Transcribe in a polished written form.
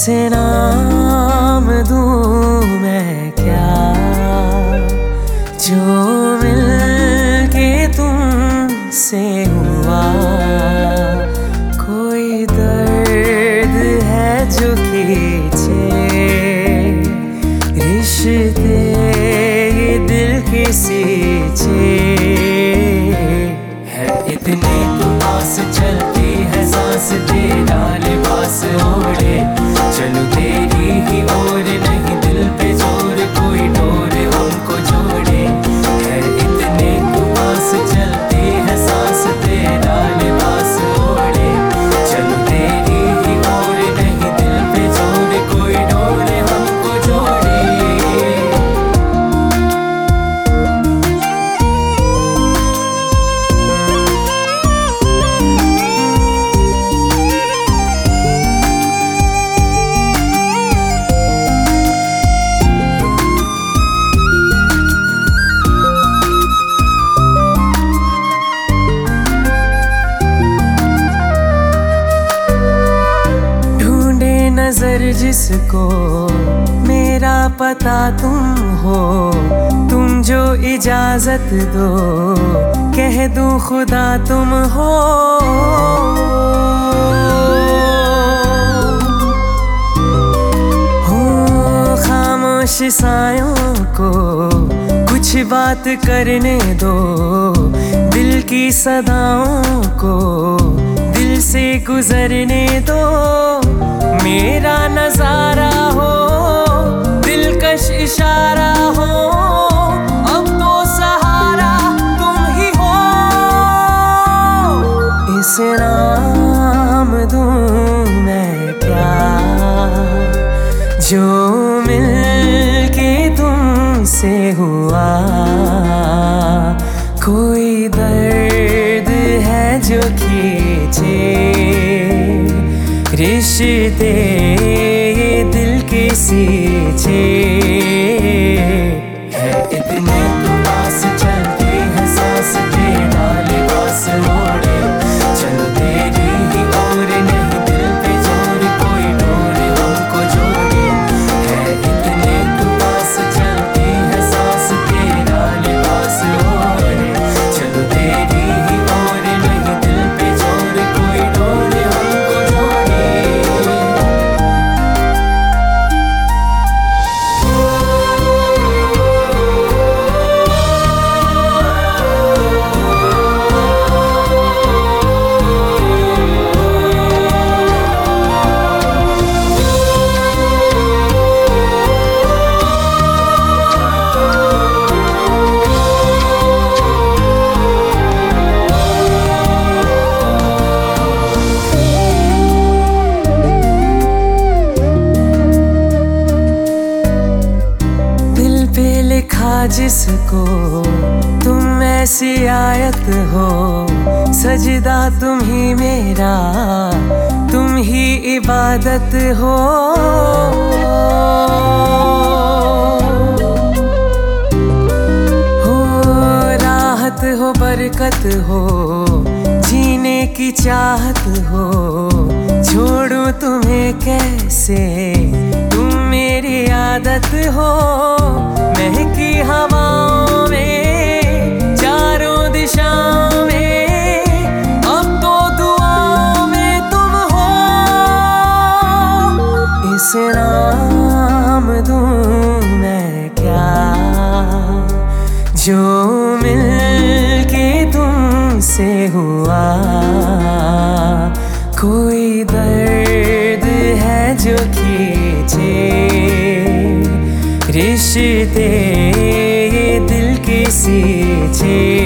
इसे नाम दूं मैं क्या, जो मिलके तुमसे हुआ। कोई दर्द है जो खींचे रिश्ते ये दिल के सींचे। है इतने तो पास चलती है सांस, तेरा लिबास ओढ़े चलो तेरी ही ओर, नहीं दिल पे जोर कोई डोर हमको जोड़े। है इतने तो पास चलती है सांस, तेरा लिबास ओढ़े चलो तेरी ही ओर, नहीं दिल पे जोर कोई डोर हमको जोड़े। नजर जिसको मेरा पता तुम हो, तुम जो इजाजत दो कह दूं खुदा तुम हो। खामोश सायों को कुछ बात करने दो, दिल की सदाओं को दिल से गुजरने दो। मेरा नजारा हो दिलकश इशारा हो, अब तो सहारा तुम ही हो। इसे नाम दूं मैं क्या, जो मिलके तुमसे हुआ। कोई दर्द है जो खींचे रिश्ते ये दिल के सींचे। है इतने तो पास चलती है सांस, तेरा लिबास ओढ़े चलो तेरी ही ओर, नहीं दिल पे जोर कोई डोर हमको जोड़े। है इतने तो पास चलती है सांस, तेरा लिबास ओढ़े चलो तेरी ही ओर, नहीं दिल पे जोर कोई डोर हमको जोड़े। जिसको तुम ऐसी आयत हो, सजदा तुम ही मेरा तुम ही इबादत हो। राहत हो बरकत हो जीने की चाहत हो, छोड़ूं तुम्हें कैसे तुम मेरी आदत हो। महकी हवाओं में चारों दिशाओं में अब तो दुआओं में तुम हो। इसे नाम दूं मैं क्या, जो मिलके तुमसे हुआ। कोई दर्द है जो खींचे रिश्ते ये दिल के सींचे।